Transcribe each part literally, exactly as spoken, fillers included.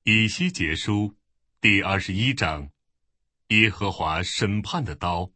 以西结书第二十一章，耶和华审判的刀。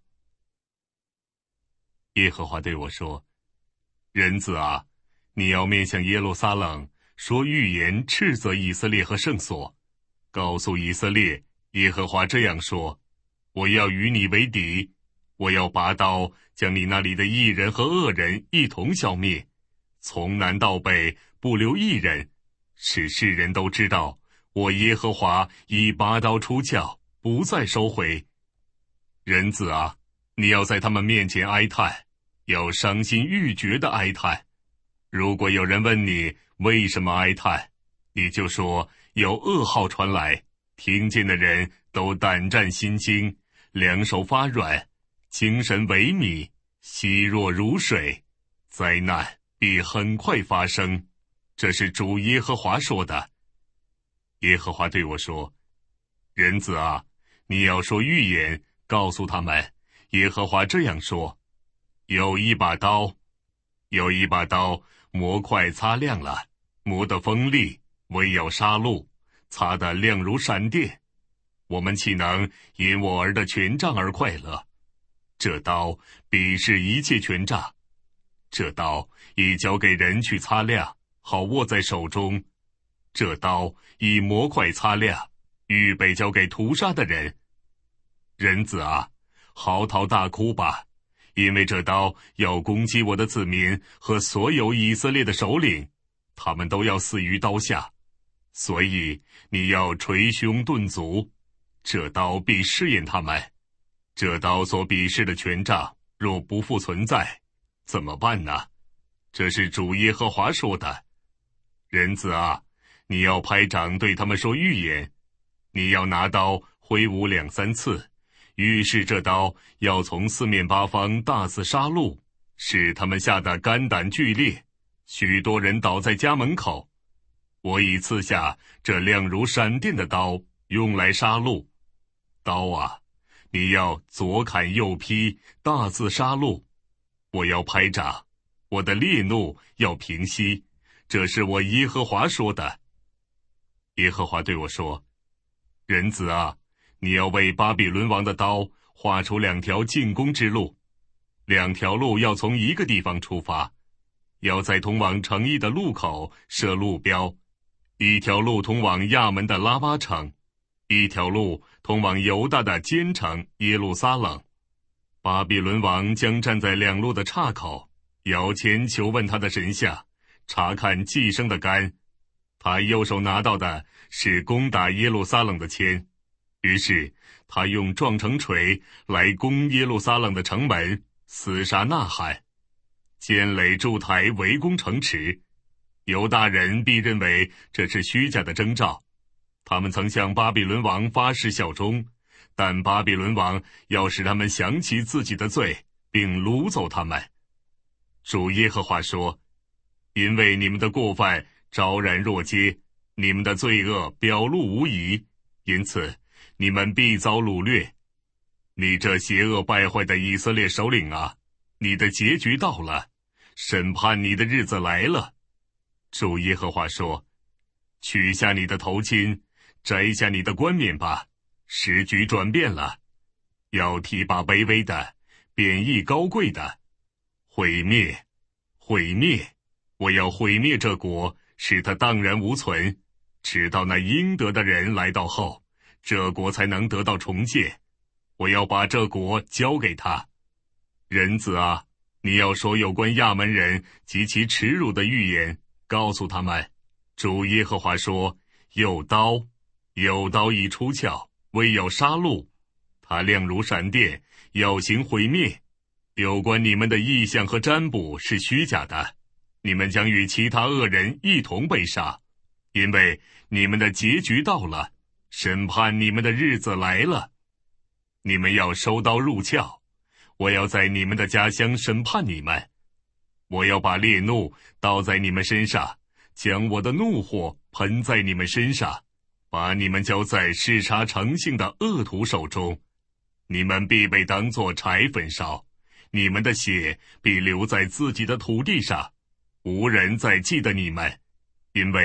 耶和华对我说：人子啊，你要面向耶路撒冷说预言，斥责以色列和圣所，告诉以色列，耶和华这样说：我要与你为敌，我要拔刀将你那里的义人和恶人一同消灭，从南到北不留一人，使世人都知道我耶和华已拔刀出鞘，不再收回。人子啊，你要在他们面前哀叹，要伤心欲绝的哀叹。如果有人问你为什么哀叹，你就说有噩耗传来，听见的人都胆战心惊，两手发软，精神萎靡，稀弱如水，灾难必很快发生。这是主耶和华说的。耶和华对我说：人子啊，你要说预言，告诉他们，耶和华这样说：有一把刀，有一把刀，磨快擦亮了，磨得锋利，唯有杀戮，擦得亮如闪电。我们岂能因我儿的权杖而快乐？这刀必是一切权杖，这刀已交给人去擦亮，好握在手中。这刀以磨快擦亮，预备交给屠杀的人。人子啊，嚎啕大哭吧，因为这刀要攻击我的子民和所有以色列的首领，他们都要死于刀下。所以你要捶胸顿足，这刀必试验他们。这刀所鄙视的权杖若不复存在，怎么办呢？这是主耶和华说的。人子啊，你要拍掌对他们说预言，你要拿刀挥舞两三次，预示这刀要从四面八方大肆杀戮，使他们吓得肝胆俱裂，许多人倒在家门口。我已赐下这亮如闪电的刀，用来杀戮。刀啊，你要左砍右劈，大肆杀戮。我要拍掌，我的烈怒要平息，这是我耶和华说的。耶和华对我说：人子啊，你要为巴比伦王的刀画出两条进攻之路，两条路要从一个地方出发，要在通往城邑的路口设路标，一条路通往亚门的拉巴城，一条路通往犹大的坚城耶路撒冷。巴比伦王将站在两路的岔口，摇签求问他的神像，查看寄生的杆。他右手拿到的是攻打耶路撒冷的签，于是他用撞城锤来攻耶路撒冷的城门，厮杀呐喊，坚垒筑台围攻城池。犹大人必认为这是虚假的征兆，他们曾向巴比伦王发誓效忠，但巴比伦王要使他们想起自己的罪，并掳走他们。主耶和华说：因为你们的过犯昭然若揭，你们的罪恶表露无遗，因此你们必遭掳掠。你这邪恶败坏的以色列首领啊，你的结局到了，审判你的日子来了。主耶和华说：取下你的头巾，摘下你的冠冕吧，时局转变了，要提拔卑微的，贬义高贵的。毁灭，毁灭，我要毁灭这国，使它荡然无存，直到那应得的人来到后，这国才能得到重建。我要把这国交给他。人子啊，你要说有关亚门人及其耻辱的预言，告诉他们，主耶和华说：有刀，有刀已出鞘，唯有杀戮，它亮如闪电，要行毁灭。有关你们的异象和占卜是虚假的，你们将与其他恶人一同被杀，因为你们的结局到了，审判你们的日子来了。你们要收刀入鞘，我要在你们的家乡审判你们。我要把烈怒倒在你们身上，将我的怒火喷在你们身上，把你们交在嗜杀成性的恶徒手中。你们必被当作柴焚烧，你们的血必流在自己的土地上，无人再记得你们，因为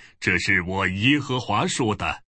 这是我耶和华说的。